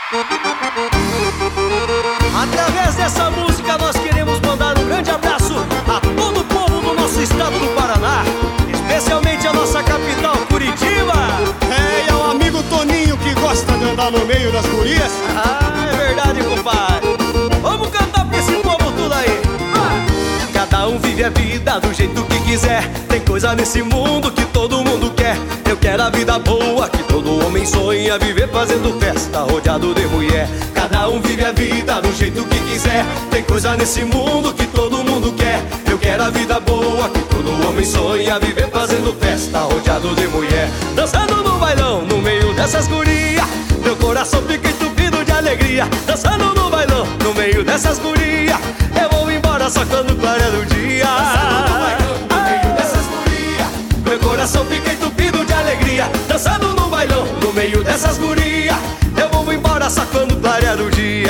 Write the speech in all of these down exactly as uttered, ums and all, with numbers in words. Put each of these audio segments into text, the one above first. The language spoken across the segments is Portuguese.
Através dessa música nós queremos mandar um grande abraço a todo o povo do nosso estado do Paraná, especialmente a nossa capital, Curitiba. É, e ao amigo Toninho que gosta de andar no meio das gurias. Ah, é verdade, compadre. Vamos cantar pra esse povo tudo aí. Cada um vive a vida do jeito que quiser. Tem coisa nesse mundo que todo mundo quer. Eu quero a vida boa que todo homem sonha, viver fazendo festa, rodeado de mulher. Cada um vive a vida do jeito que quiser. Tem coisa nesse mundo que todo mundo quer. Eu quero a vida boa que todo homem sonha, viver fazendo festa, rodeado de mulher. Dançando no bailão, no meio dessas gurias, meu coração fica entupido de alegria. Dançando no bailão, no meio dessas gurias, eu vou embora só quando clareia o dia. Dançando no bailão, no meio dessas gurias, meu coração fica entupido de alegria. Dançando no bailão, no meio dessas gurias, eu vou embora só quando clarear o dia.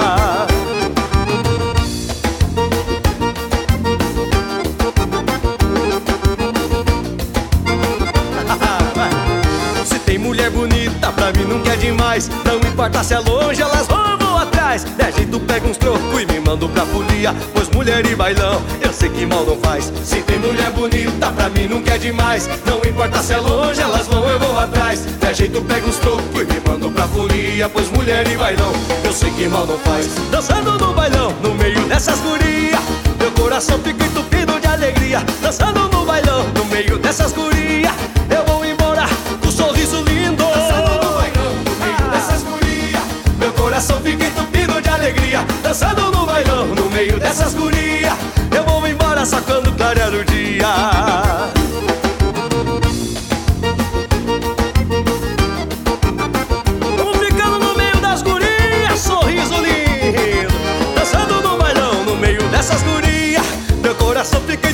Se tem mulher bonita, pra mim nunca é demais. Não importa se é longe, elas vão, eu vou atrás. De jeito pego uns trocos e me mando pra folia, pois mulher e bailão, eu sei que mal não faz. Se tem mulher bonita, pra mim nunca é demais. Não importa se é longe, elas vão, eu vou atrás. De jeito pego uns trocos e me mando pra folia, pois mulher e bailão, eu sei que mal não faz. Dançando no bailão, no meio dessas gurias, meu coração fica entupido de alegria. Dançando no bailão, no meio dessas gurias, eu vou embora com um sorriso lindo. Dançando no bailão, no meio dessas gurias, meu coração fica entupido de alegria. Dançando no bailão, no meio dessas gurias, eu vou embora só quando clarear o dia. Vamos ficando no meio das gurias, sorriso lindo. Dançando no bailão, no meio dessas gurias, meu coração fica